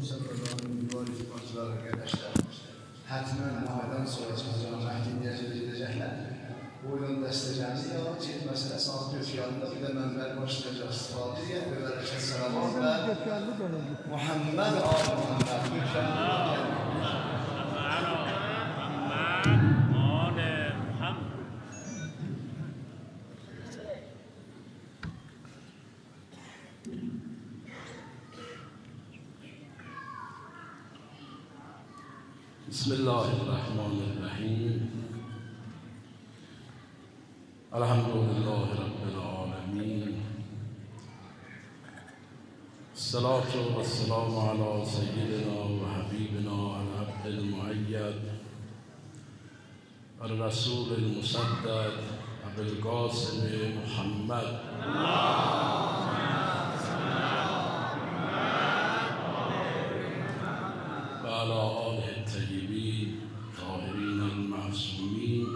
mübarek partiler arkadaşlar. Hatmen Muhammed Soyacı'nın mahkemeye gidecekler. Oyun destecanı ya, çift meselesi altı yanında bir de menber başlayacağız. Fatiha ve bereket selamlarla Muhammed Ali Muhammed. Bismillahirrahmanirrahim. Elhamdülillahi Rabbil alemin. Salatu ve selamu ala seyyidina ve habibina al-abdil muayyad al-rasulil musaddad abil qasim Muhammed ve ala alihi tayyibin tahirin al-ma'sumin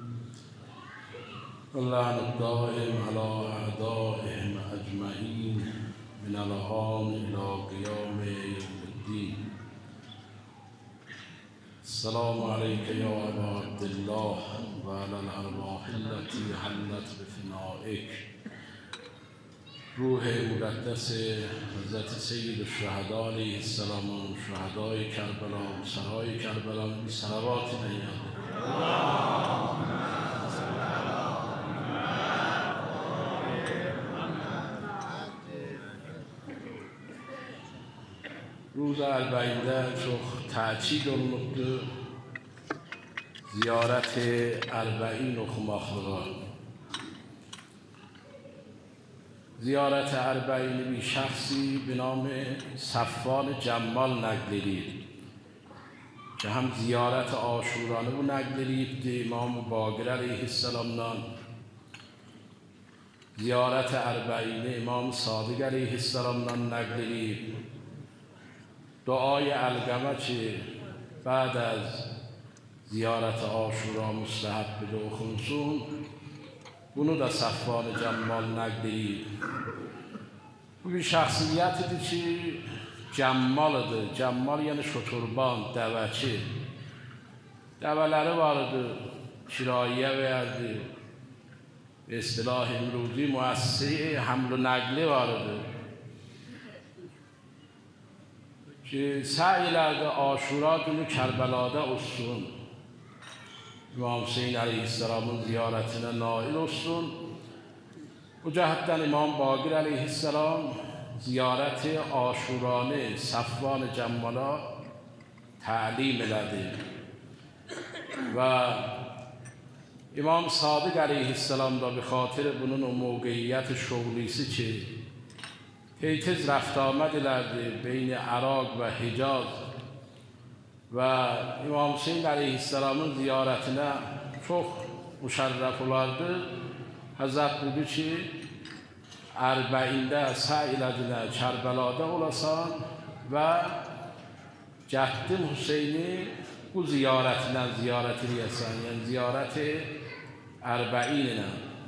اللعن الدائم على أعدائهم أجمعين من الآن إلى قيام يوم الدين. السلام عليك يا أبا عبد الله وعلى الأرواح التي حلت بفنائك. روح مقدس حضرت سید الشهداء علیه السلام و شهدای کربلا و سرای کربلا بی صلوات نیاد. روز اربعینده çok تأکید olunubdur. Ziyaret اربعین okumaklığa. Ziyaret اربعین bir şahsi به نام صفوان جمال نقل edildi. که هم زیارت عاشورانه bu نقل edildi امام باقر علیه السلام'dan. Ziyaret اربعین امام صادق علیه السلام'dan نقل edildi. دعای القمه که بعد از زیارت عاشورا مستحب به okunsun. Bunu da Safvan Cemal نقل edildi. Bu bir şahsiyetidir ki Cemmalıdır. Cemmal yani şoturban, dəvəçi. Dəvələri vardı, kirayə verdi. İstilah imrudi müessiri haml-ı nəqli vardı. Ki səy elədi Aşura günü Kərbəlada olsun. İmam Hüseyin Aleyhisselam'ın ziyaretine nail olsun. Bu cəhətdən İmam Baqir Aleyhisselam ziyareti Aşuranı Safvan-ı Cəmmala təlim elədi. Və İmam Sadiq Aleyhisselam da bir xatir bunun o موقعیت şoğlisi ki tez rəft amad elədi beyn Əraq və Hicaz və İmam Hüseyin Aleyhisselam'ın ziyaretinə çox müşərrəf olardı. Həzrət buyurdu ki, ərbəində səy elədilər Kərbəlada olasan və cəddim Hüseyni bu ziyarətinə ziyarət eləyəsən, yəni ziyarət ərbəin ilə.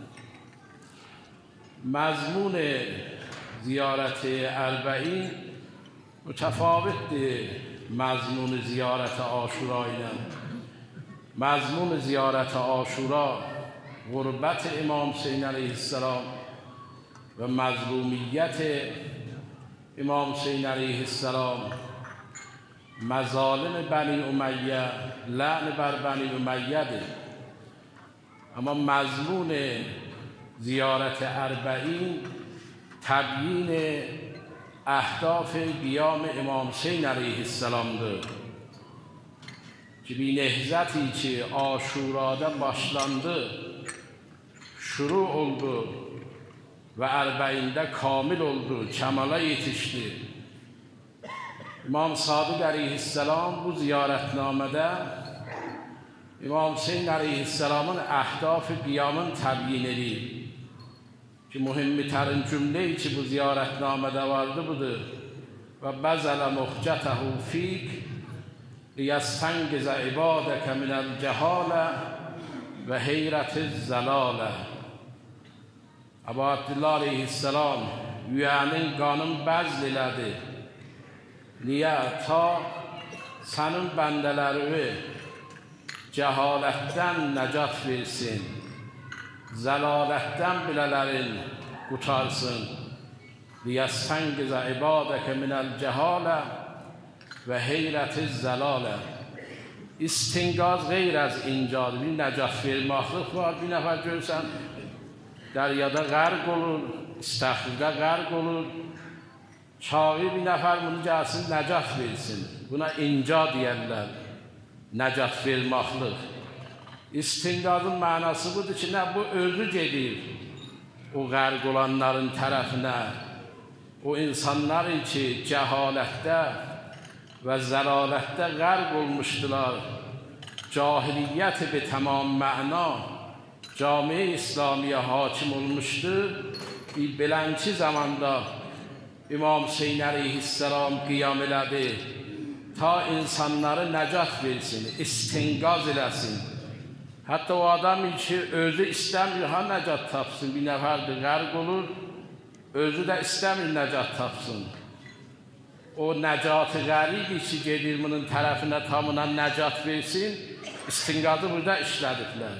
Məzmun زیارت اربعین متفاوت‌dir مضمون زیارت عاشورا اینا. مضمون زیارت عاشورا غربت امام حسین علیه السلام و مظلومیت امام حسین علیه السلام، مظالم بنی امیه، لعن بر بنی امیه. اما مضمون زیارت اربعین تبیین اهداف قیام امام حسین علیه السلام'dır. Ki bir nehzati ki Aşura'da başlandı, şuru oldu ve ərbəində kamil oldu, kemala yetişti. İmam Sadiq Aleyhisselam bu ziyaretnamede İmam Hüseyin Aleyhisselam'ın əhdaf-ı qiyamın təbyin edir. Ki mühimmitərin cümleyi ki bu ziyaretnamede vardı budur. Ve bezele muhcətehu fik liyəstəngiz ibadəkə minəl cəhalə və heyrətiz zəlalə. Əbu Abdillah Aleyhisselam yüyənin qanın bəzl elədi. niyə ta sənin bəndələri cəhalətdən nəcat versin, zəlalətdən bilələrin qutarsın. Liyəstəngizə ibadəkə minəl cəhalə və heyrəti zəlalə. İstinqaz qeyr az incadır. Bir nəcat vermaqlıq var. Bir nəfər görsən, dəryada qərq olur, istəxirdə qərq olur. Çağı bir nəfər bunu gəlsin, nəcat versin. Buna inca deyərlər, nəcat vermaqlıq. İstinqazın mənası budur ki, nə bu özü gedir o qərq olanların tərəfinə. O insanların ki, cəhalətdə və zəlalətdə qərq olmuşdular, cahiliyyət bi tamam məna cami-i İslamiyə hakim olmuşdu. Belənki zamanda İmam Hüseyin əleyhisselam qiyam elədi ta insanları nəcat versin, istinqaz eləsin. Hətta o adam ki, özü istəmir, ha nəcat tapsın, bir nəfərdir qərq olur, özü də istəmir nəcat tapsın. O nəcat-ı qəribi ki, gedir bunun tərəfinə tamına nəcat versin, istinqazı burada işlədiblər.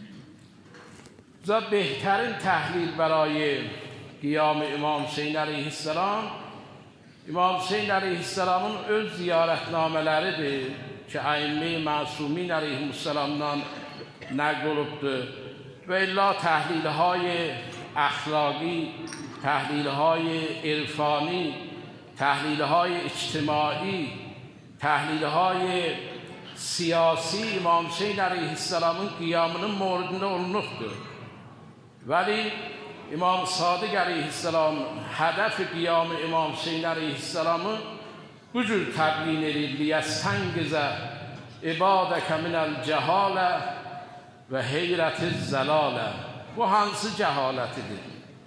Bizə behtərin təhlil bərayı qiyam-ı İmam Hüseyin əleyhisselam, İmam Hüseyin əleyhisselamın öz ziyarətnamələridir ki, əimmi məsumin əleyhisselamdan nəql olubdur. Və illa təhlilهای əxlaqi, təhlilهای irfani, təhlilهای اجتماعی، təhlilهای siyasi İmam Hüseyin əleyhisselamın qiyamının moridində olunubdur. Vəli İmam Sadiq əleyhisselam hədəf-i qiyam-ı İmam Hüseyin əleyhisselamı bu cür təbliğ edir. Liyəstəngizə ibadəkə minəl cəhalə və heyrəti zəlalə. Bu hansı cəhalətidir?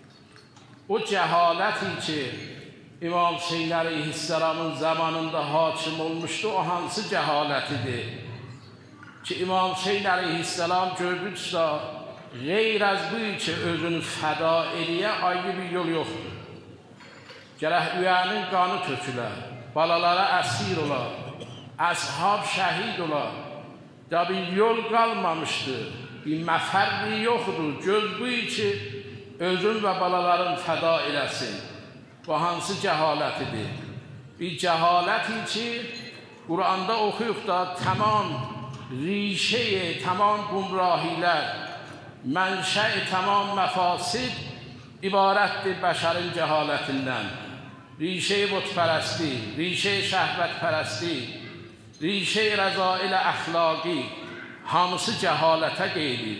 O cəhaləti ki, İmam Hüseyin əleyhisselamın zamanında hakim olmuşdu, o hansı cəhalətidir? Ki, İmam Hüseyin əleyhisselam gördüksə, qeyr az bu ki, özünü fəda eləyə ayrı bir yol yoxdur. Gərək üyənin qanı tökülər, balalara əsir olar, əshab şəhid olar. Da bir yol qalmamışdır, bir məfərri yoxdur. Göz bu ki, özün və balaların fəda eləsin. Bu hansı cəhalətidir? Bir cəhaləti ki, Quranda oxuyuq da tamam rişəyi, tamam qumrahilər, mənşəi tamam məfasid ibarətdir bəşərin cəhalətindən. Rişəyi butpərəsti, rişəyi şəhvətpərəsti, rişəyi rəzail əxlaqi, hamısı cəhalətə qeydir.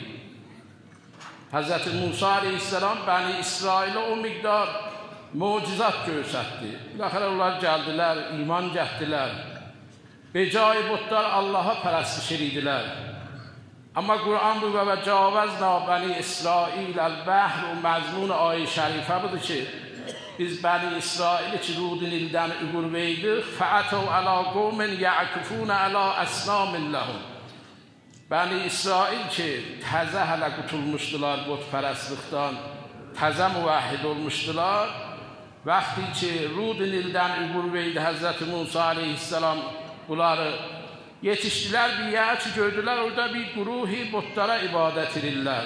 Həzrəti Musa əleyhisselam Bəni İsrailə o miqdar mucizat göstərdi. Baxara onlar gəldilər, iman gətirdilər. Becai butlar Allaha pərəstiş edildilər. Amma Quran bu və cavazna Bəni İsrail əl-bəhr o məzmun ayə şərifə budur ki, biz Bəni İsrail ki rudin ildən übur veydik, fəətəv əla qovmin yə'kufun əla əsnamin ləhum. Bəni İsrail ki, təzə hələ qutulmuşdular butpərəstlikdən, təzə müvəhhid olmuşdular. Vaxtı ki, rudin ildən übur veydi Həzrəti Musa aleyhisselam bunları yetişdilər bir yer ki, gördülər orada bir quruhi butlara ibadət edirlər.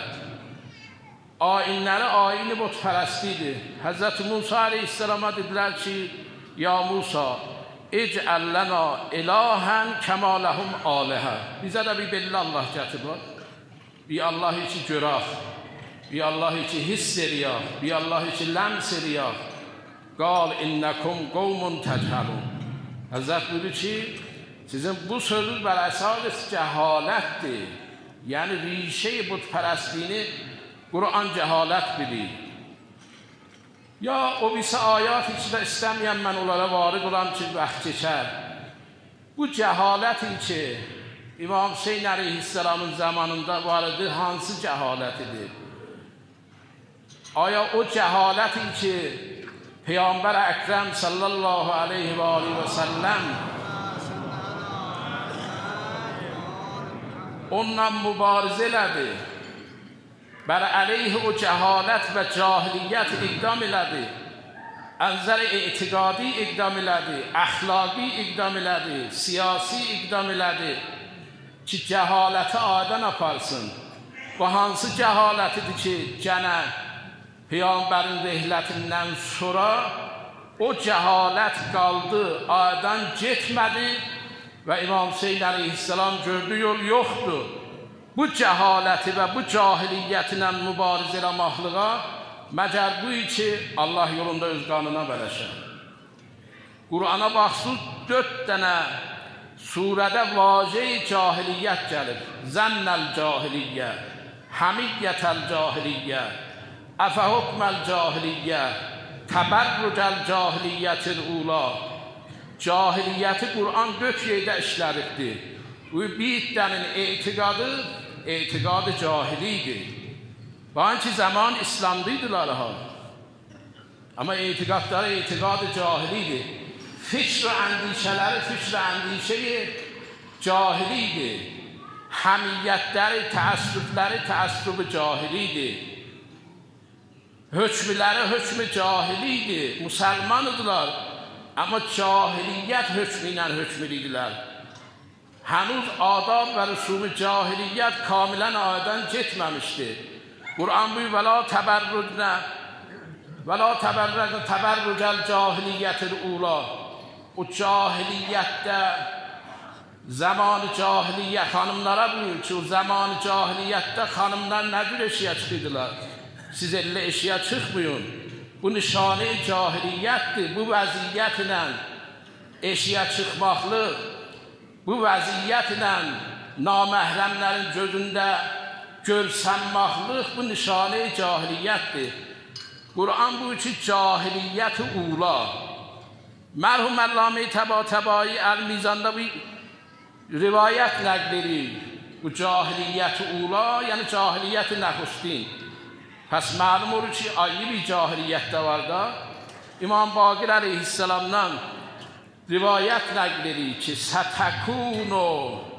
Ayinləri ayini butpərəstidir. Həzrəti Musa aleyhisselama dedilər ki, ya Musa, ec'əl lənə ilahən kəmə ləhum alihə. Bizə də bir belli Allah gətirib. Bir Allah ki görək, bir Allah ki hiss edək, bir Allah ki ləms edək. Qal innəkum qovmun təcəlun. Həzrət buyurdu ki, sizin bu sözünüz bər əsas cəhalətdir. Yəni rişəyi butpərəstliyini Quran cəhalət bilir. Ya o birisi ayat içində istəməyən mən onlara varid olam ki, vaxt keçər. Bu cəhalətin ki, İmam Hüseyin əleyhisselamın zamanında varıdır, hansı cəhalətidir? Aya o cəhalətin ki, Peyğəmbər Əkrəm sallallahu aleyhi və aleyhi və səlləm onunla mübarizə elədi. Bər əleyhi o cəhalət və cahiliyyət iqdam elədi. از نظر اعتقادی اقدام elədi, əxlaqi eqdam elədi, siyasi eqdam elədi ki, cəhaləti adən aparsın. Bu hansı cəhalətidir ki, gənə Peyğəmbərin rəhlətindən sonra o cəhalət qaldı, adən getmədi və İmam Hüseyin əleyhissalam gördü, yol yoxdur. Bu cəhaləti və bu cahiliyyətlə mübarizə eləməklığa məgər bu ki, Allah yolunda öz qanına bələşər. Qur'ana baxsın, 4 dənə surədə vacə-i cahiliyyət gəlir. Zənnəl cahiliyyə, həmiyyətəl cahiliyyə, əfəhukməl cahiliyyə, təbərrücəl cahiliyyətil ula. Cahiliyyəti Qur'an 4 yerdə işlədibdir. Bu bir dənin etiqadı cahilidir. Banki zaman İslam'daydılar ha. Ama etiqadları etiqadı cahilidir. Fikr-i endişeleri fikr-i endişeyi cahilidir. Hamiyyətləri, təəssüfləri təəssübü cahilidir. Hökmləri hökmü cahilidir. Müsəlmanıdırlar. Ama cahiliyyət hökmü ilə hökmüydülər. Henüz adab və rüsumu cahiliyyət kamilən adən getməmişdir. Kur'an buyur ve la teberrücel cahiliyetil ula. O cahiliyette zamanı cahiliyet hanımlara buyur ki o zamanı cahiliyette hanımlar ne tür eşya çıkıydılar. Siz elle eşya çıkmayın. Bu nişane cahiliyettir. Bu vaziyetle eşya çıkmaklık, bu vaziyetle namehremlerin gözünde görsənmaqlıq bu nişane cahiliyyətdir. Qur'an bu ki cahiliyyət-i ula. Mərhum Əllamə-i Təbatəbai Əl-Mizanda bir rivayət nəql edir. Bu cahiliyyət-i ula, yəni cahiliyyət-i nəxustin. Pəs məlum olur ki, ayrı bir cahiliyyət də var da. İmam Baqir əleyhissalamdan rivayət nəql edir ki, sətəkunu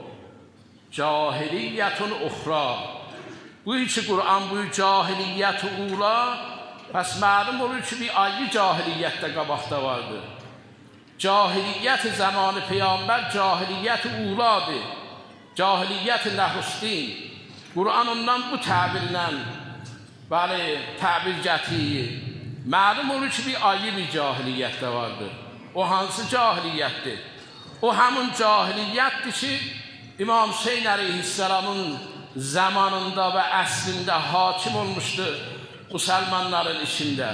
cahiliyyətun uxra. Bu ki Qur'an bu cahiliyyət-i ula, pəs məlum olur ki, bir ayrı cahiliyyət də qabaqda vardır. Cahiliyyət-i zamanı Peyğəmbər cahiliyyət-i uladır. Cahiliyyət-i nəxustin. Qur'an ondan bu təbirlə təbir gətirir. Məlum olur ki, bir ayrı bir cahiliyyət də vardır. O hansı cahiliyyətdir? O həmin cahiliyyətdir ki, İmam Hüseyin əleyhissalamın zamanında ve əslində hakim olmuşdur Müslümanların içində.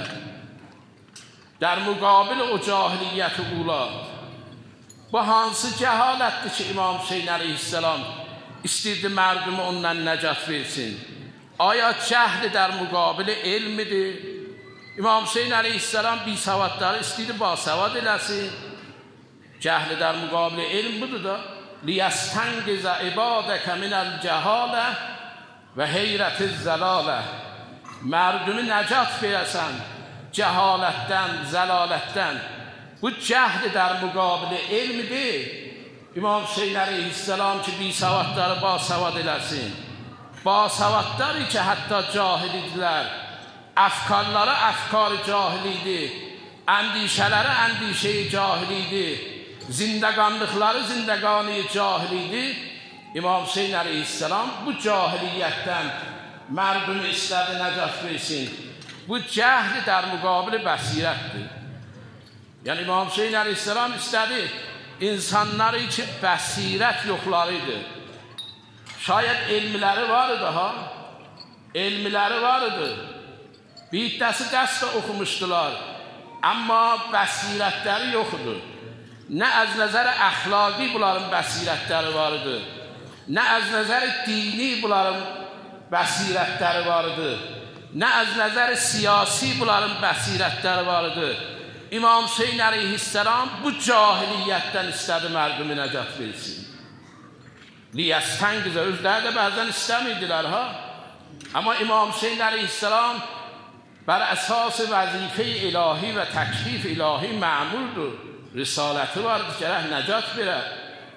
Der müqabil o cahiliyyət-i ula. Bu hansı cəhalətdir ki, İmam Hüseyin əleyhissalam istəyirdi mərdumi ondan nəcat versin? Aya cəhli der müqabili elmidir? İmam Hüseyin əleyhissalam bir savadları istəyirdi basavad eləsin. Cəhli der müqabili elm budur da. لِيَسْتَنْقِزَ عِبَادَكَ مِنَ الْجَهَالَةِ وَحَيْرَةِ الزَّلَالَةِ. Mərdumi nəcat verəsən cəhalətdən, zəlalətdən. Bu cəhd der müqabili elmidir. İmam Hüseyin əleyhissalam ki, bir savadları basavad eləsin. Basavadları ki, hətta cahil idilər. Əfkarları əfkar-ı cahil idi. Əndişələri əndişəyi cahil idi. Zindəqanlıqları zindəqani cahil idi. İmam Hüseyin əleyhissalam bu cahiliyyətdən mərdumi istədi nəcat versin. Bu cəhd der müqabili bəsirətdir. Yəni İmam Hüseyin əleyhissalam istədi insanlar için bəsirət yoxlarıydı. Şayət elmiləri var idi ha. Elmiləri var idi. Bir dəsi dəstə oxumuşdular. Amma bəsirətləri yoxdur. Nə az nəzər əxlaqi bunların bəsirətləri var idi. Nə az nəzər dini bunların bəsirətləri var idi. Nə az nəzər siyasi bunların bəsirətləri var idi. İmam Hüseyin əleyhissalam bu cahiliyyətdən istədi mərdumi nəcat versin. Liyəstəngizə özləri də bəzən istəmirdilər ha. Amma İmam Hüseyin əleyhissalam bər əsas vəzifə-i ilahi və təklif ilahi məmurdur. Risaləti vardır, gərək nəcat verər.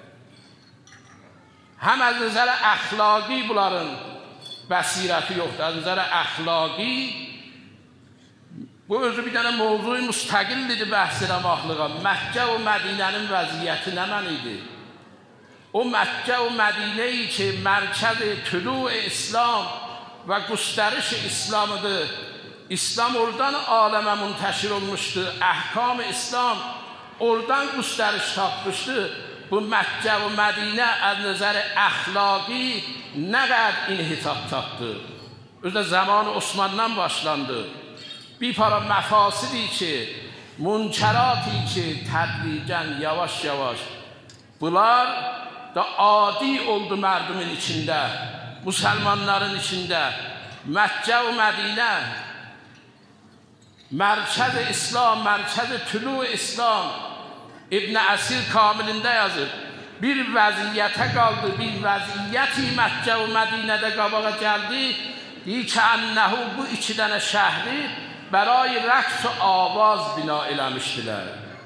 Həm az nəzər əxlaqi bunların bəsirəti yoxdur. Az nəzər əxlaqi Bu özü bir dənə mövzu müstəqildir bəhs eləməklığa. Məkkə və Mədinənin vəziyyəti nə idi? O Məkkə və Mədinəyi ki, mərkəz tülû İslam və göstəriş İslamıdır. İslam oradan aləmə münteşir olmuşdu. Əhkam İslam oradan göstəriş tapmışdı. Bu Məkkə və Mədinə az nəzər əxlaqi nə qədər inhitat tapdı. Özdə zamanı Osmanlıdan başlandı. Bir para məfasidi ki, münkərati ki, tədricən, yavaş yavaş bunlar da adi oldu mərdumin içində, müsəlmanların içində. Məkkə və Mədinə mərkəz İslam, mərkəz tülû İslam. İbn Əsir Kamilində yazır. Bir vəziyyətə qaldı, bir vəziyyəti Məkkə və Mədinədə qabağa gəldi. Deyir ki, ənəhu bu iki dənə şəhri برای رقص و آواز بنا eləmişdilər.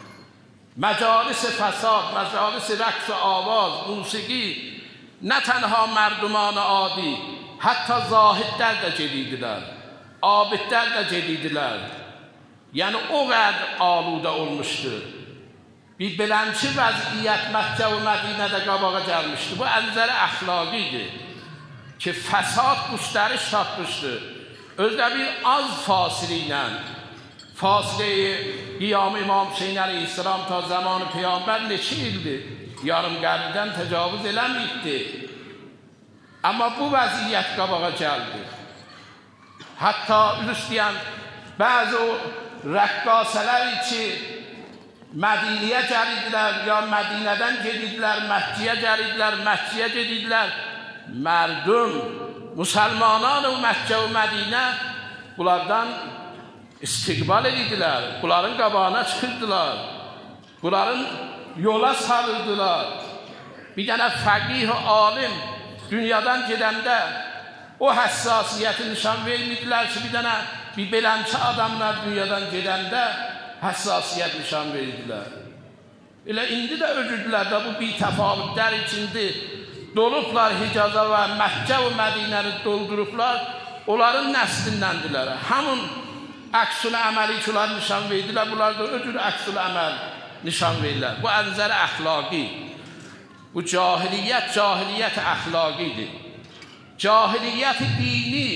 مجالس فساد، مجالس رقص و آواز، موسیقی نه تنها مردمان عادی، حتی زاهدlər də gedirdilər, abidlər də gedirdilər. Yəni o qədər aludə olmuşdu. Bir beləncə vəziyyət Məkkə və Mədinədə qabağa gəlmişdi. Bu ənzər əxlaqi idi ki, fəsad göstəriş tapmışdı. Özdə bir az fasile ilə, fasile qiyam İmam Hüseyin əleyhissalam ta zamanı Peyğəmbər neçə ildir? Yarım qəridən təcavüz eləməyibdi. Amma bu vəziyyət qabağa gəldi. Hətta üzüstəyən bəzi o rəqqasələr ki, Mədiniyə gəlirdilər, ya Mədinədən gedirdilər, Məkkəyə gəlirdilər, Məkkəyə gedirdilər. Mərdum, müsəlmanlar və Məkkə və Mədinə bunlardan istiqbal edirdilər, bunların qabağına çıxırdılar, bunların yola salırdılar. Bir dənə fəqih və alim dünyadan gedəndə o həssasiyyəti nişan vermirdilər ki, bir beləncə adamlar dünyadan gedəndə həssasiyyət nişan verirdilər. Elə indi də özüdülər də bu bir təfavütlər içindir. Dolublar Hicaza və Məkkə və Mədinəni doldurublar, onların nəslindəndirlər. Həmin əks-ül əməli ki, onlar nişan verdilər, bunlar da öcür əks-ül əməl nişan verirlər. Bu ənzər əxlaqi. Bu cahiliyyət əxlaqidir. Cahiliyyət dini,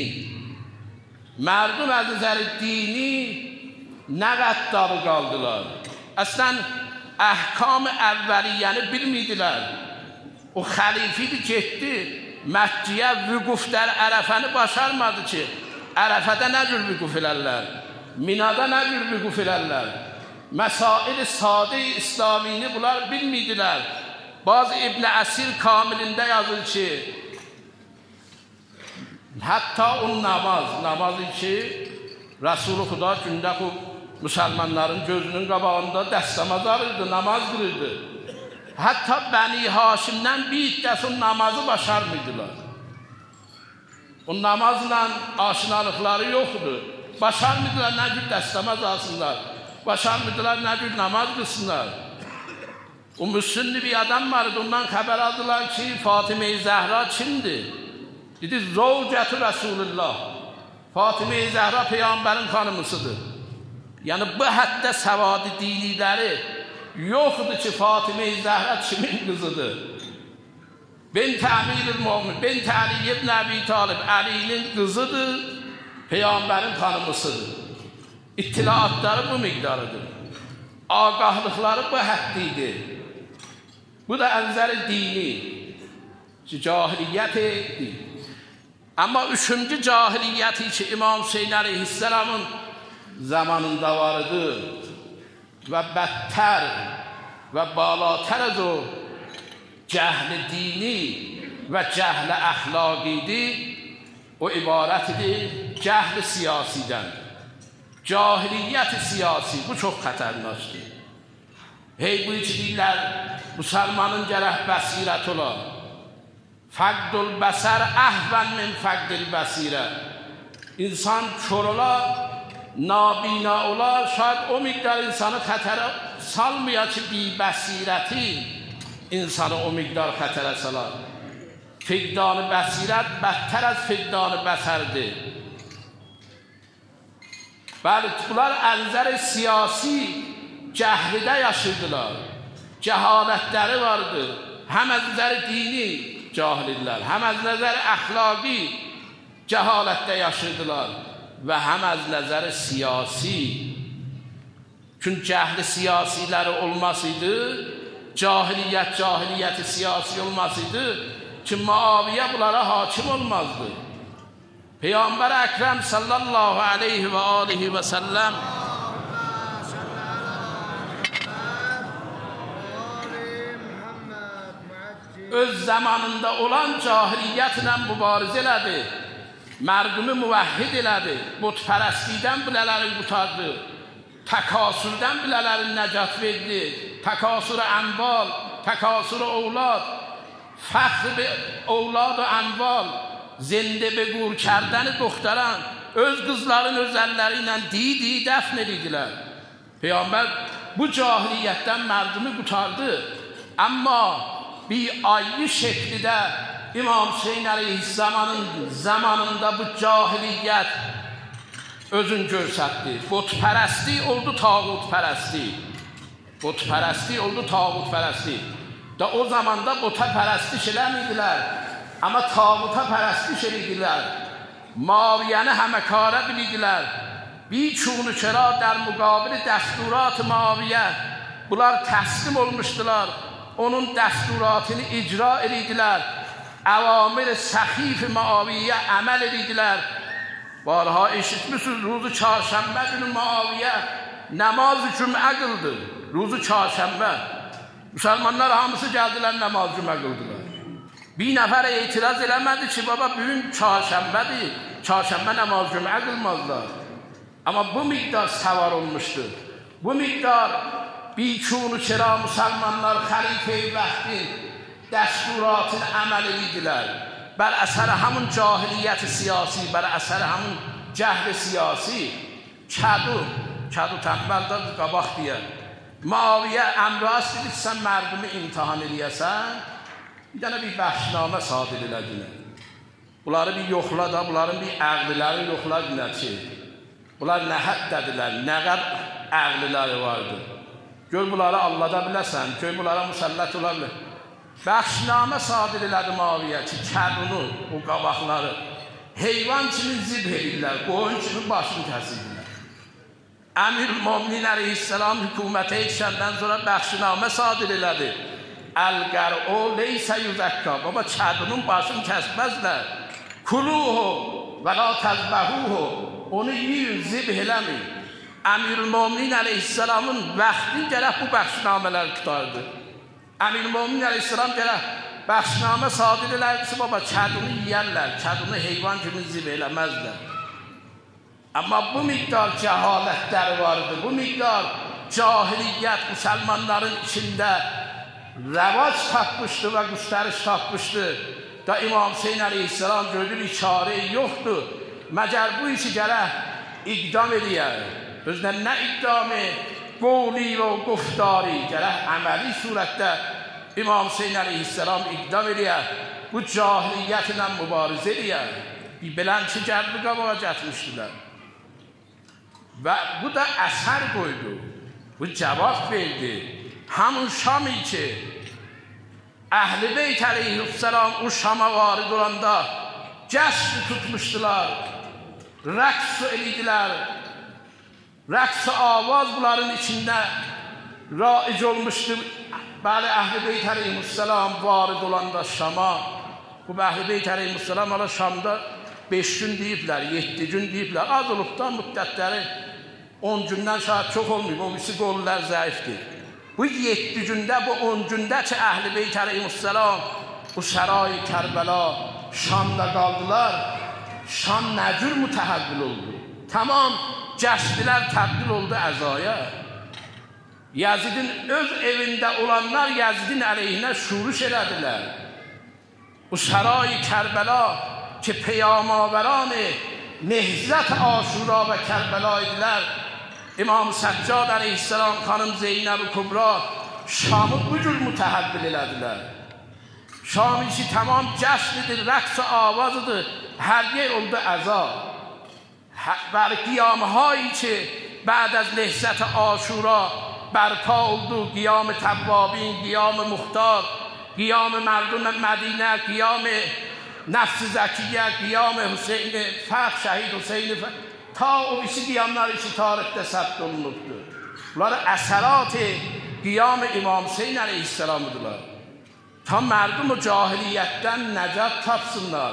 mərdum ənzər dini nə qəddarı qaldılar. Əslən, əhkam əvvəliyyəni bilmirdilər. O xəlifidi getdi, Məkkiyə vüqufdər Ərəfəni başarmadı ki, Ərəfədə nə cür vüquf elərlər, Minada nə cür vüquf elərlər. Məsail-i sadə-i İslamini bunlar bilmirdilər. Bazı İbn Əsir Kamilində yazır ki, hətta o namazı ki, Rəsul-i Xuda gündə müsəlmanların gözünün qabağında dəstəmaz alırdı, namaz qırırdı. Hətta Bəni Haşimdən bir iddiəsi namazı başarmırdılar. O namazla aşinalıqları yoxdur. Başarmırdılar, nə cür dəstəmaz alsınlar. Başarmırdılar, nə cür namaz qılsınlar. O müsünni bir adam vardı, ondan xəbər aldılar ki, Fatimə-i Zəhra kimdir? Dedi, Zovcətü Rəsulullah. Fatimə-i Zəhra Peyğəmbərin xanımısıdır. Yəni bu həddə səvadi diniləri yoxdur ki, Fatimə-i Zəhra kimin qızıdır? Bint-i Əmir-ül-Mu'min, Bint-i Ali ibn Əbi Talib, Əlinin qızıdır, Peyğəmbərin xanımısıdır. İttilaatları bu miqdarıdır. Ağahlıqları bu həddidir. Bu da ənzəri dini, ki, cahiliyyətidir. Amma üçüncü cahiliyyəti ki, İmam Hüseyin əleyhisselamın zamanında varıdır və bəttər və balatər az o cəhl-i dini və cəhl-i əxlaqidir, o ibarətidir cəhl-i siyasidən. Cahiliyyət-i siyasi, bu çox xətərnaşdır. Hey bu içi deyirlər, müsəlmanın gərək bəsirət ola. Fəqdül bəsər əhvən min fəqdül bəsirə. İnsan kör ola, nabina ola, şaید o miqdar insanı xətərə salmaya ki, bir bəsirəti insanı o miqdar xətərə salar. Fiqdan-ı bəsirət bəttər az fiqdan-ı bəsərdir. Bəli, bunlar əlzər siyasi cəhlidə yaşırdılar. Cəhalətləri vardı. Həm əzlər dini cahillər, həm əzlər əxlaqi cəhalətdə yaşırdılar və həm əzlər siyasi. Çünki cəhli siyasiləri olmasıydı, cahiliyyəti siyasi olmasıydı ki, Muaviyə bunlara hakim olmazdı. Peyğəmbər Əkrəm sallallahu aleyhi və alihi və səlləm öz zamanında olan cahiliyyətlə mübarizə elədi, mərdumi müvəhhid elədi, butpərəstlikdən bilələri qutardı, təkasürdən bilələri nəcat verdi, təkasür ənval, təkasür ovlad, fəxr be ovlad و ənval, zində be qur kərdəni doktoran, öz qızların öz əlləri ilə didi dəfn edildilər. Peyğəmbər bu cahiliyyətdən mərdumi qutardı, amma bir ayı şəklidə İmam Hüseyin əleyhissalamın zamanında bu cahiliyyət özün görsətdi. Butpərəstlik oldu tağutpərəstlik. Butpərəstlik oldu tağutpərəstlik. Da o zamanda butpərəstlik eləmirdilər, amma tağuta pərəstlik edirdilər. Muaviyəni həməkara bilirdilər. Bir çunu çera در مقابل دستورات Muaviyə bunlar təslim olmuşdular. Onun dəsturatını icra edirdilər. Əvamir səxif Muaviyə əməl edirdilər. Barha eşitmişsiniz, ruzu çarşənbə günü Muaviyə namaz-ı cümə qıldı. Ruzu çarşənbə. Müsəlmanlar hamısı gəldilər, namaz cümə qıldılar. Bir nəfər etiraz eləmədi ki, baba bugün çarşənbədir, çarşənbə namaz cümə qılmazlar. Amma bu miqdar səvar olmuşdur. Bu miqdar بیچون چرا مسلمانlar خلیفه وقتی دستورات عمل edirdilər. بر اثر همون جاهلیت سیاسی، بر اثر همون جهل سیاسی کدو تنبل داد قباخ دیه. معاویه امراست دیدید sen merdumi imtihan eləyəsən, bir dənə bir bəxşnamə sadir elədilər. Bunları bir yoxla da, bunların bir əqliləri yoxla dinlər ki, bunlar nə həddədirlər, nə qədər əqliləri vardır. Gör bunları allada biləsən, gör bunlara müsəllət ola bilir. Bəxşnamə sadir elədi Muaviyə ki, kədunu, o qabaqları heyvan kimi zib edirlər, qoyun kimi başını kəsirdilər. Əmir-i-Möminin əleyhissalam hükümətə yetişəndən sonra bəxşnamə sadir elədi. Əl-qər'u leysə yüzəkka, baba kədunun başını kəsməzlər. Kuluhu və la təzbəhuhu, onu yiyin, zib eləmin. Əmir-i-Möminin əleyhissalamın vaxtı gərək bu bəxşnamələr tutardı. Əmir-i-Möminin əleyhissalam gərək bəxşnamə sadir elədi ki, baba kədunu yiyərlər, kədunu heyvan kimi zib eləməzlər. Amma bu miqdar cəhalətləri vardı, bu miqdar cahiliyyət müsəlmanların içində rəvac tapmışdı və göstəriş tapmışdı. Da İmam Hüseyin əleyhissalam gördü bir çarə yoxdur. Məgər bu işi gərək iqdam eləyər. Özünə nə iqdamı, qovli və qoftari gərək əməli surətdə İmam Hüseyin əleyhissalam iqdam eləyər. Bu cahiliyyət ilə mübarizə eləyər. Bir belənçi gəlbi qabağa getmişdilər. Və bu da əsər qoydu. Bu cavab verdi. Hamın Şamı ki Əhl-i Beyt əleyhissalam o Şama varid olanda cəsd tutmuşdular, rəqs edildilər, rəqs avaz bunların içində raic olmuşdu. Bəli, Əhl-i Beyt əleyhissalam varid olanda Şama, bu Əhl-i Beyt əleyhissalam ala Şamda 5 gün deyiblər, 7 gün deyiblər, az olubdan müddətləri 10 gündən şahid çox olmayıb, o birisi qollar zəifdir. Bu 7 gündə, bu 10 gündə ki, Əhl-i Beyt əleyhissalam bu səray Kərbəla Şamda qaldılar, Şam nə cür mütəhəvvil oldu? Tamam cəşdilər təbdil oldu əzaya. Yazidin öz evində olanlar Yazidin əleyhinə şuruş elədilər. Bu səray Kərbəla ki, peyğəmbərani nehzət Aşura və Kərbəla idilər. İmam Səccad əleyhissalam, xanım Zeynəb-i Kubra Şamı bu cür mütəhəvvil elədilər. Şam işi tamam cəşnidir, rəqs avazıdır, hər yer oldu əza. بر قیام‌هایی که بعد از لحظت عاشورا برپا بود، قیام توابین، قیام مختار، قیام مردم مدینه، قیام نفس زکیه، قیام حسین فخر، شهید حسین فخر، تا او بیشی قیام‌ları için tarihte ثبت olunubdur. Bunlar esarat qiyam İmam Hüseyin aleyhisselamıdırlar. Ta merdum cahiliyetten necat tapsınlar.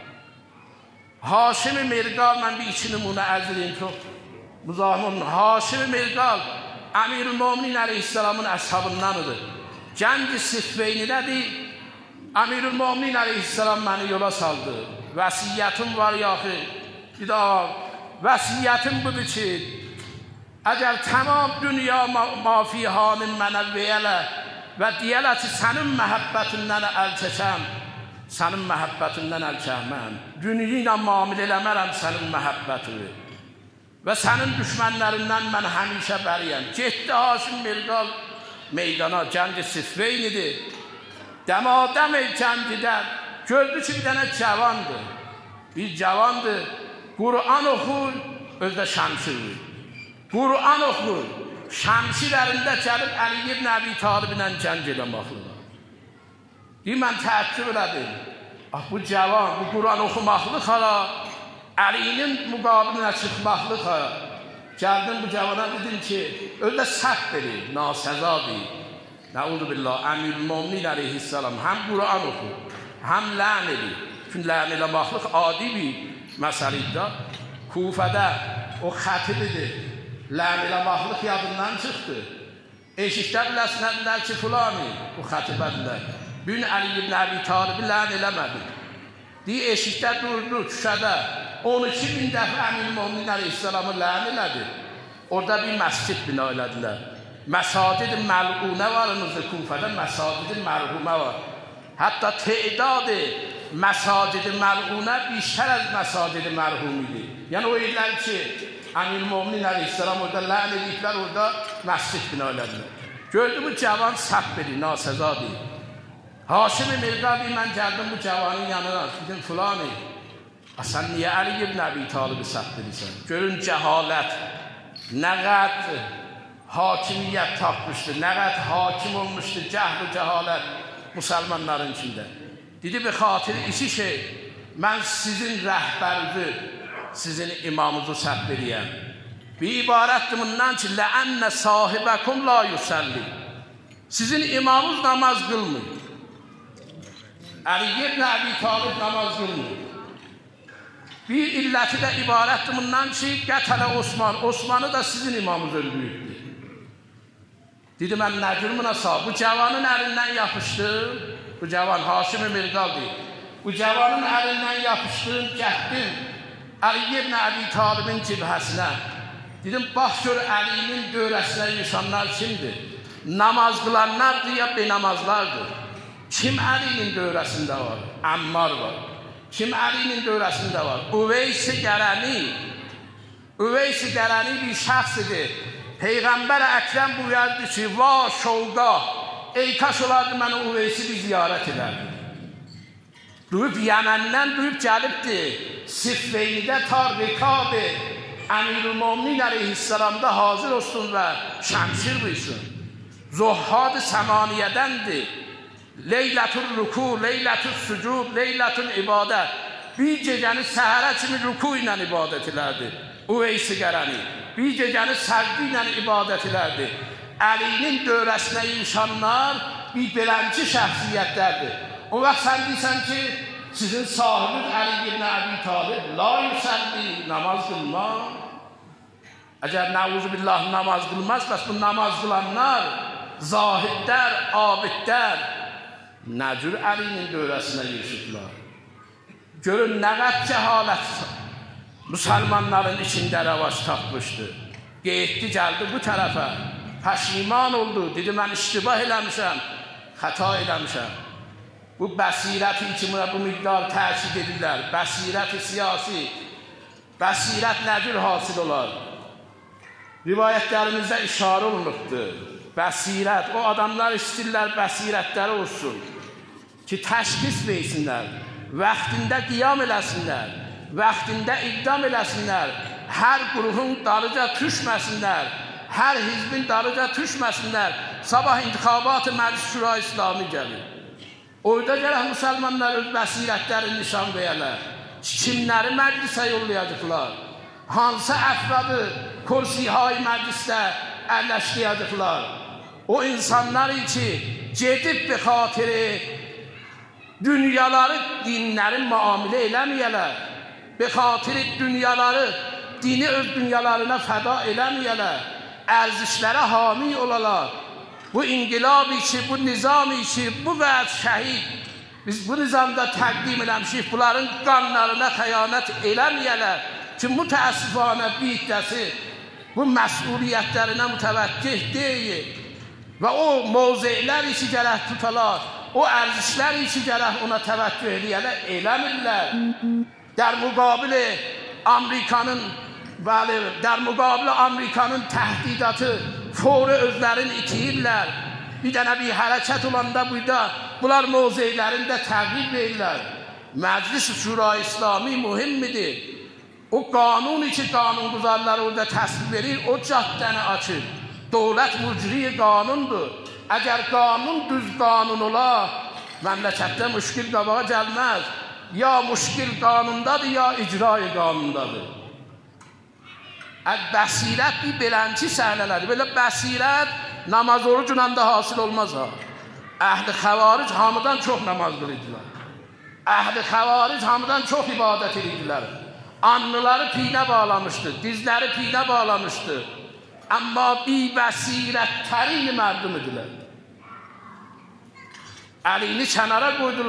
Haşim-i Mirgal, ben bir iki numune ezdireyim çok müzahim. Haşim-i Mirgal Əmir-ül Müminin aleyhisselamın əshabındanıdır. Cəng-i Siffeyni'dədir. Əmir-ül Müminin aleyhisselam beni yola saldı. Vəsiyyətim var yaxı. Bir daha vəsiyyətim budur ki, əgər tamam dünya mafihanın mənə veyilə və deyələ ki, sənin məhəbbətindən əl çəkəm, sənin məhəbbətindən əl çəkməm, dünya ilə mamil eləmərəm sənin məhəbbətini və sənin düşmənlərindən mən həmişə bəriyəm. Getdi Haşim Mirgal meydana, Cəng-i Siffeynidir. Dəmadəm cəngidən gördü ki, bir dənə cavandır. Bir cavandır, Qur'an oxur, özdə şəmşirdir. Qur'an oxur, şəmşir əlində gəlib Əli ibn Əbi Talib ilə cəng eləməkdir. Deyir, mən təəccüb elədim. Bu cavan, bu Qur'an oxumaqlıq hala, Əlinin müqabilinə çıxmaqlıq hala. Gəldim bu cavana dedim ki, özdə səhv verir, nasəzadır. Nəuzu billah, Əmir-ül Müminin aleyhisselam həm Qur'an oxur, həm lən edir. Çünki lən eləməklik adi bir məsələdir. Kufədə o xətibidir, lən eləməklik yadından çıxdı. Eşikdə biləsinədilər ki, fulani, bu xətibədilər. Bugün Əli ibn Əbi Talibi lən eləmədi. Deyir, eşikdə durdu, küşədə. 12.000 dəfə Əmir-ül Müminin aleyhisselamı lən elədi. Orada bir məscid bina elədilər. Məsacid-i məl'unə var önümüzdə Kufədə, məsacid-i mərhumə var. Hətta te'dad-ı məsacid-i məl'unə بیشتر از məsacid-i mərhum idi. Yəni o illər ki, Əmir-ül Müminin aleyhisselam orada lən ediklər, orada məscid bina elədilər. Gördü bu cavan səhv edir, nasəzadır. Haşim-i Mirqabi, mən gəldim bu cavanın yanına, dedim fulani, sən niyə Əli ibn Əbi Talibi səhv edirsən? Görün cəhalət, nə qədər hakimiyyət tapmışdır, nə qədər hakim olmuşdur, cəhl və cəhalət müsəlmanların içində. Dedi, bir xatir iki şey, mən sizin rəhbərinizi, sizin imamınızı səhv edəyəm. Bir ibarətdir bundan ki, لَأَنَّ صَاحِبَكُمْ لَا يُسَلِّ. Sizin imamınız namaz qılmır. Əli ibn Əbi Talib namaz qılmır. Bir illəti də ibarətdir bundan ki, qətələ Osman, Osmanı da sizin imamınız öldürübdür. Dedi, mən nə cürmünə sağ, bu cavanın əlindən yapışdım, bu cavan Haşim-i Mirqaldır, bu cavanın əlindən yapışdım, gətdim Əli ibn Əbi Talibin cibhəsinə. Dedim, bax gör Əlinin dövrəsinə insanlar kimdir? Namaz qılanlardır ya benamazlardır? Kim Əlinin dövrəsində var? Əmmar var. Kim Əlinin dövrəsində var? Üveys-i Qərəni bir şəxsidir. Peyğəmbər Əkrəm buyurdu ki, va şovqa, ey kaş olardı mənə Üveysi bir ziyarət edərdi. Duyub Yəməndən duyub gəlibdir, Siffeynidə tar rikabi, Əmir-ül Müminin aleyhisselamda hazır olsun və şəmşir buyursun. Zuhad-ı səmaniyədəndir. Leylətul ruku, leylətul sucud, leylətul ibadət. Bir gecəni səhərə kimi ruku ilə ibadət elərdi. Üveysi Qərəni. Bir gecəni sərdi ilə ibadət elərdi. Əlinin dövrəsinə insanlar bir belənci şəxsiyyətlərdir. O vaxt sən deyirsən ki, sizin sahibiniz Əli ibn Əbi Talib la yusəlli, namaz qılmaz. Əgər nəuzu billah namaz qılmaz, bəs bu namaz qılanlar zahidlər, abidlər nə cür Əlinin dövrəsinə yürüşüblər. Görün nə qədər cəhalət müsəlmanların içində rəvac tapmışdı. Getdi, gəldi bu tərəfə, pəşiman oldu, dedi mən iştibah eləmişəm, xəta eləmişəm. Bu bəsirəti içimə bu miqdar təhsil edirlər, bəsirəti siyasi, bəsirət nə cür hasil olar? Rivayətlərimizdə işarə olunubdur. Bəsirət, o adamlar istəyirlər bəsirətləri olsun ki, təşxis versinlər, vaxtında qiyam eləsinlər, vaxtında iqdam eləsinlər, hər qurulun darıca düşməsinlər, hər hizbin darıca düşməsinlər. Sabah intixabat-ı Məclis Şura İslami gəlir. Orada gərək müsəlmanlar öz bəsirətlərini nişan verərlər. Kimləri məclisə yollayacaqlar? Hansı əfradı kursihay məclisdə ərləşdirəcəklər? O insanlar ki, gedib bir xatiri dünyaları dinlərin müamilə eləməyələr. Bir xatiri dünyaları, dini öz dünyalarına fəda eləməyələr. Ərzişlərə hami olalar. Bu inqilabi ki, bu nizami ki, bu vəd şəhid, biz bu nizamda təqdim eləmişik, bunların qanlarına xəyanət eləməyələr ki, mütəəssifanə bir hissəsi bu məsuliyyətlərinə mütəvəccih deyil və o mövzeylər ki, gərək tutalar, o ərzişlər ki, gərək ona təvəccüh eləyələr, eləmirlər. در مقابل Amerikanın təhdidatı fori özlərini itirlər. Bir dənə bir hərəkət olanda burada bunlar mövzeylərində təqib verirlər. Məclis Şura İslami mühimmidir. O qanuni ki, qanunquzarlar orada təsvir verir, o caddəni açır. Dövlət mücri qanundur. Əgər qanun düz qanun ola, məmləkətdə müşkil qabağa gəlməz. Ya müşkil qanundadır, ya icra-i qanundadır. Bəsirət bir belənçi səhnələrdir. Belə bəsirət namaz orucunla da hasil olmaz ha. Əhli xəvaric hamıdan çox namaz qılırdılar. Əhli xəvaric hamıdan çox ibadət edirdilər. Anlıları pinə bağlamışdı, dizləri pinə bağlamışdı. Amma bir bəsirətlərin mərdum idilər. Əlini kənara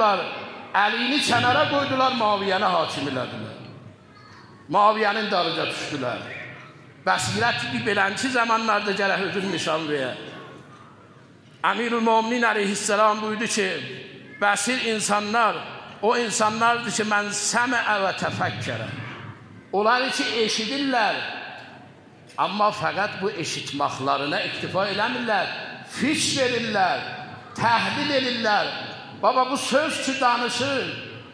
qoydular, Muaviyyəni hakim elədilər. Muaviyyənin darıca düşdülər. Bəsirət bir belənçi zamanlarda gərək özünü nişan verir. Əmirül-Möminin əleyhisselam buyurdu ki, bəsir insanlar, o insanlardır ki, mən səmə və təfəkkərə. Onlar ki, eşidirlər, amma fəqət bu eşitməklarına iktifa eləmirlər, fiş verirlər, təhdid edirlər. Baba, bu söz ki danışır,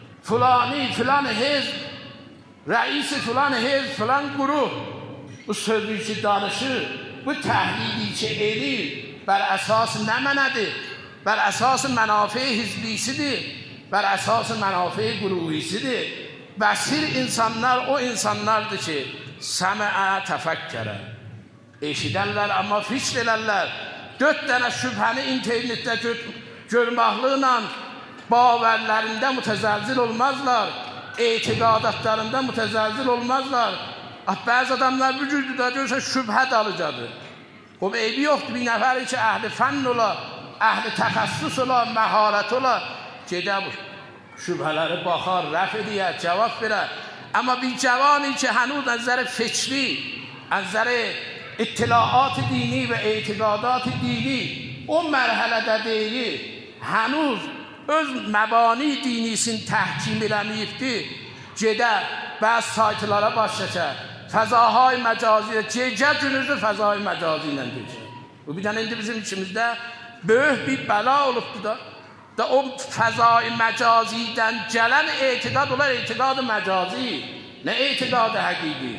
filan hezb, rəisi filan hezb, filan quruh, bu sözü ki danışır, bu təhdidi ki edir, bər əsas nə mənədir? Bər əsas mənafi hizbisidir, bər əsas mənafi quruhisidir. Bəsir insanlar o insanlardır ki, səməə təfəkkərə. Eşidərlər, amma fikr elərlər. 4 dənə şübhəni internetdə görməklə bağvərlərində mütəzəlzil olmazlar, etiqadatlarında mütəzəlzil olmazlar. Bəzi adamlar bu cürdür da görürsən şübhə dalıcadır. O eybi yoxdur, bir nəfəri ki, əhli fənn ola, əhli təxəssüs ola, məharət ola, gedə bu şübhələri baxar, rəf edir, cavab verər. Amma bir cavani ki, hənuz nəzəri fikri, nəzəri اطلاعات دینی و اعتقادات دینی o mərhələdə deyil, hənuz öz məbani dinisini təhkim eləməyibdir, gedə bəzi saytlara baş çəkər, fəzahay məcazi ilə, gecə günüzü fəzahay məcazi ilə geçər. Bu bir dənə indi bizim içimizdə böyük bir bəla olubdur da o fəzahay məcazidən gələn etiqad olar, etiqad-ı məcazi, nə etiqad-ı həqiqi.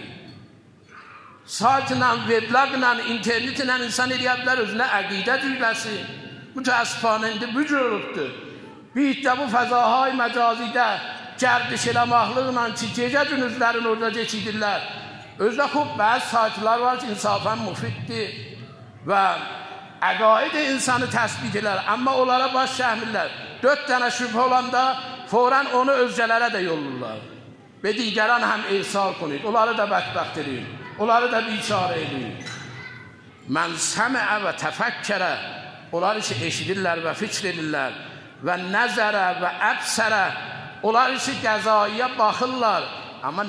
Saytla, weblaqla, internetlə insan eləyə bilər, özünə əqidə düyləsi. Mütəəssifanə indi bu cür olubdur. Bir də bu fəzahay məcazidə gərdiş eləməklıqla ki, gecə günüzlərin orada geçidirlər. Özdə xub bəzi saytlar var ki, insafən müfiddir və əqaid insanı təsbit elər, amma onlara baş şəhmirlər. 4 dənə şübhə olanda forən onu özgələrə də yollurlar. Və digərən həm ihsal konid, onları da bədbəxt edin. Onları da biçarə edin. Mən səməə və təfəkkərə, onları ki, eşidirlər və fikr edirlər və nəzərə və əbsərə, onları ki, qəzaiyə baxırlar, amma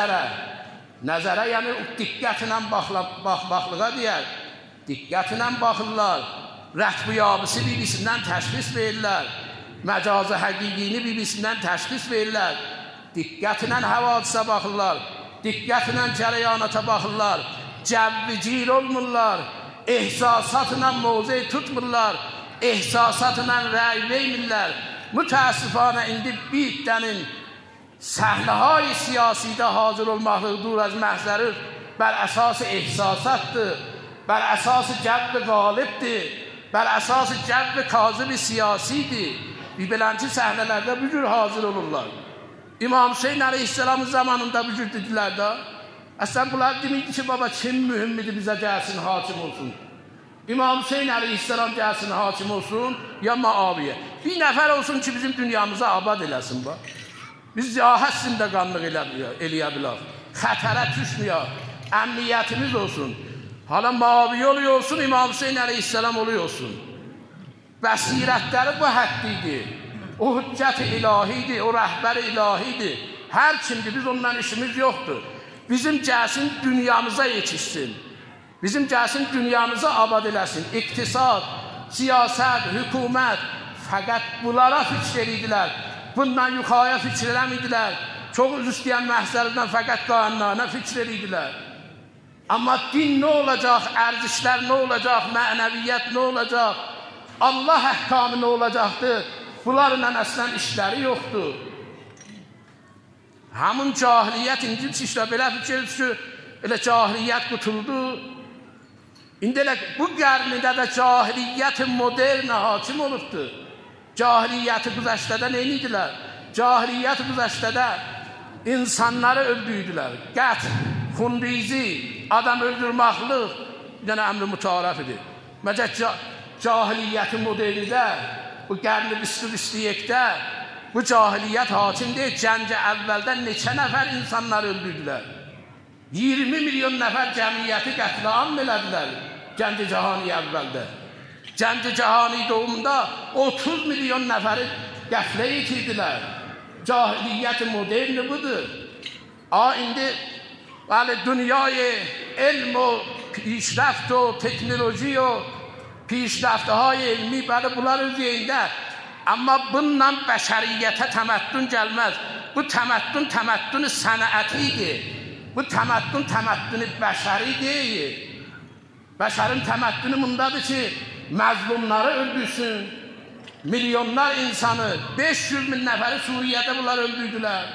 nəzərə yəni diqqətlə baxlığa deyər, diqqətlə baxırlar, rətbiyabısı birisindən təşxis verirlər, məcazı həqiqini birisindən təşxis verirlər, diqqətlə həvadisə baxırlar, diqqətlə cərəyanata baxırlar, cəvvicir olmurlar, ehsasatla mövzey tutmurlar, ehsasatla rəy vermirlər. Mütəəssifanə indi bir dənin Səhnəهای siyasidə hazır olmaqlığı dور از محضر بر اساس احساساتdır، بر اساس جو غالبdir، بر اساس جو کاذب siyasidir. Bir beləncə səhnələrdə bu cür hazır olurlar. İmam Hüseyin Aleyhisselamın zamanında bu cür dedilər də. Əslən bunlar deməkdir ki, baba kim mühümmidir bizə gəlsin, hakim olsun. İmam Hüseyin Aleyhisselam gəlsin, hakim olsun, ya Muaviyə. Bir nəfər olsun ki, bizim dünyamıza abad eləsin. Biz cahəssində qanlıq eləyə bilər. Xətərə düşməyək, əmniyyətimiz olsun. Hala Muaviyə oluyor olsun, İmam Hüseyin Aleyhisselam oluyor olsun. Bəsirətləri bu həddidir. O hüccət-i ilahidir, o rəhbər-i ilahidir. Hər kimdir, biz ondan işimiz yoxdur. Bizim gəlsin dünyamıza yetişsin. Bizim gəlsin dünyamıza abad eləsin. İqtisad, siyasət, hükümət fəqət bunlara fikr edirdilər. Bundan yuxarıya fikr eləmirdilər. Çox üz istəyən məhzərindən fəqət qanunlarına fikr edirdilər. Amma din nə olacaq, ərzişlər nə olacaq, mənəviyyət nə olacaq, Allah əhkamı nə olacaqdır? Bunlarla əslən işləri yoxdur. Həmin cahiliyyət indi işlə belə fikir ki, elə cahiliyyət qutuldu. İndi elə bu qarnida da cahiliyyət modern hakim olubdur. Cahiliyyəti güzəştədə nə idilər? Cahiliyyət güzəştədə insanları öldürdülər. Qətl, xundizi, adam öldürməklik bir dənə əmr-i mütarəf idi. Məcə cahiliyyəti modernidə, bu qarni 21-də bu cahiliyyət hakimdir. Gəncə əvvəldən neçə nəfər insanları öldürdülər. 20 milyon nəfər cəmiyyəti qətl-am elədilər Gəncə Cahani əvvəldə. Gəncə Cahani doğumunda 30 milyon nəfəri qətlə yetirdilər. Cahiliyyət moderni budur. İndi dünyayı elm و پیشرفت و تکنولوژی و پیشرفت‌های علمی bunlar üzərində. Amma bununla bəşəriyyətə təməddün gəlməz. Bu təməddün sənətidir. Bu təməddün bəşəri deyil. Bəşərin təməddünü bundadır ki, məzlumları öldürsün. Milyonlar insanı, 500 min nəfəri Suriyədə bunlar öldürdülər.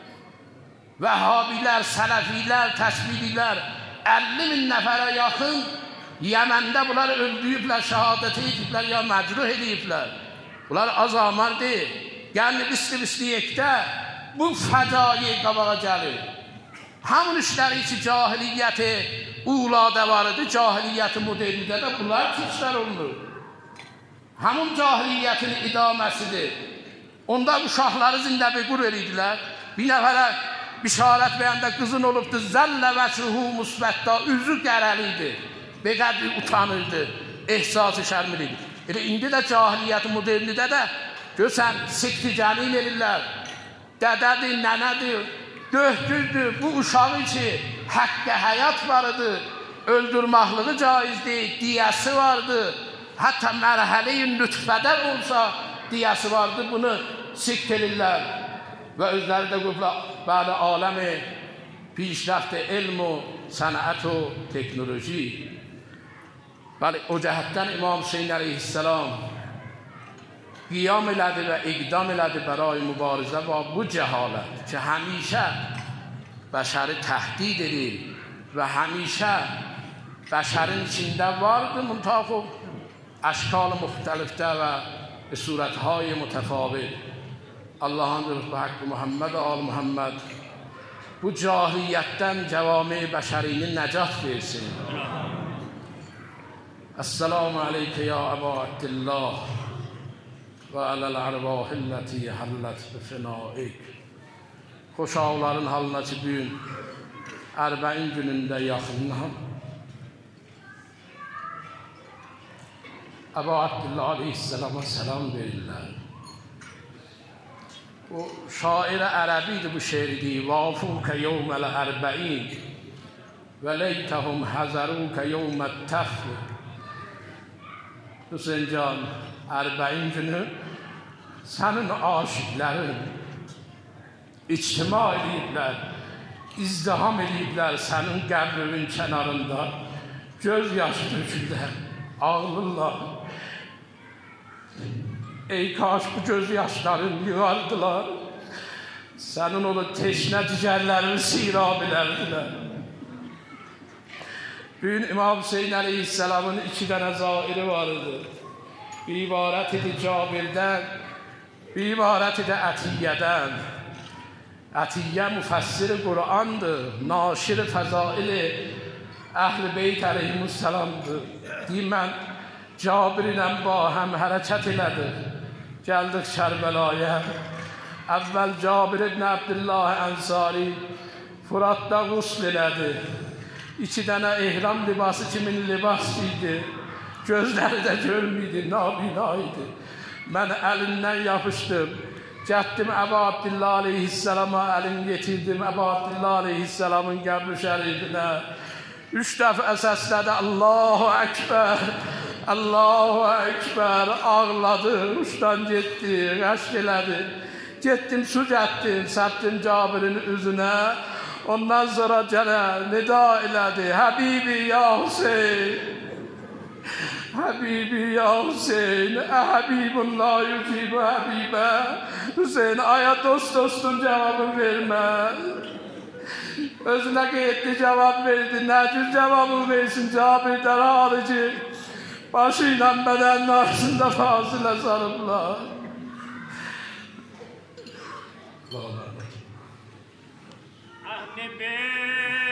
Vəhhabilər, sələfilər, təşbidilər 50 min nəfərə yaxın Yəməndə bunlar öldürüblər, şəhadət ediblər ya məcruh ediblər. Bunlar az amar deyil. Yəni 21-də bu fəcai qabağa gəlir. Həmin işləri ki, cahiliyyəti uladə var idi, cahiliyyəti modernidə də bunlar keçlər olunur. Həmin cahiliyyətin idaməsidir. Onda uşaqları zində bir qur edirdilər. Bir nəfərə bişarət bəyəndə qızın olubdur, zəllə vəçruhu musbətdə, üzü qərəliydi. Beqədri utanırdı, ehsası şərmiliydi. Elə indi də cahiliyyət modernidə də görsən, sikticənin edirlər. Dədədir, nənədir, döhdürdür. Bu uşağı ki, həqqə həyat vardı, öldürməklığı caizdir, diyəsi vardı. Hətta mərhələ-i lütfədə olsa diyəsi vardı, bunu sikt edirlər. Və özləri də qıfla, bəli, aləmi پیشرفت علم و صنعت و تکنولوژی. ولی o cəhətdən İmam Hüseyin əleyhissalam qiyam elədi və iqdam elədi برای mübarizə və bu cəhalət ki, həmişə bəşəri təhdid edir və həmişə bəşərin içində vardı, müntəxib əşkal müxtəlifdə və surətهای متفاوت. Allah'ın rızkı hakkı Muhammed al Muhammed bu cahiliyyətdən cəvami bəşərinin nəcat versin. Esselamu aleykə ya Əba Abdillah və aləl ərvahilləti həllət bifinəik. Xoşağların halına ki, bugün Ərbəin günündə yaxından Əba Abdillah aleyhisselama selam verirlər. O şair-i ərəbidir bu şeirdir. Vafukə yevməl ərbəin və leytəhum həzərukə yevmət təfr. Hüseyin can, Ərbəin günü sənin aşıqlərin ictima ediblər, izdiham ediblər sənin qəbrinin kənarında, göz yaşı dökürlər, ağlırlar. Ey kaş bu göz yaşlarını yığardılar, Sənin o teşnə cigərlərini sira bilərdilər. Bugün İmam Hüseyin Aleyhisselam'ın 2 tane zairi var idi. Bir ibarət idi Cabirdən, bir ibarət idi Ətiyyədən. Ətiyyə müfəssir-i Qur'andır, naşir-i fəzail-i Əhl-i Beyt Aleyhisselam'dır. Deyim, mən Cabir ilə ba həm hərəkət elədik. Gəldik Kərbəlaya. Əvvəl Cabir ibn Abdullah Ənsari Fıratda qusl elədi. 2 dənə ehram libası kimin libas idi. Gözləri də görmüydü, nabina idi. Mən əlindən yapışdım. Gətdim Əbu Abdillah Aleyhisselama əlimi getirdim Əbu Abdillah Aleyhisselamın qəbri şərifinə. 3 dəfə səslədi Allahu Ekber, Allahu Ekber, ağladı, uçdan getdi, qəşq elədi. Getdim, su gətdim, səpdim Cabirin üzünə. Ondan sonra gələ nida elədi, Həbibi ya Hüseyin, Həbibi ya Hüseyin, Həbibun la yucibu Həbibə. Hüseyin, aya dostun cevabı vermez. Özüne qeydli cevap verdi, nə cür cevabı versin Cabirdən harici. Başı ilə bədənin arasında fasilə sarıblar. Ahli Beyt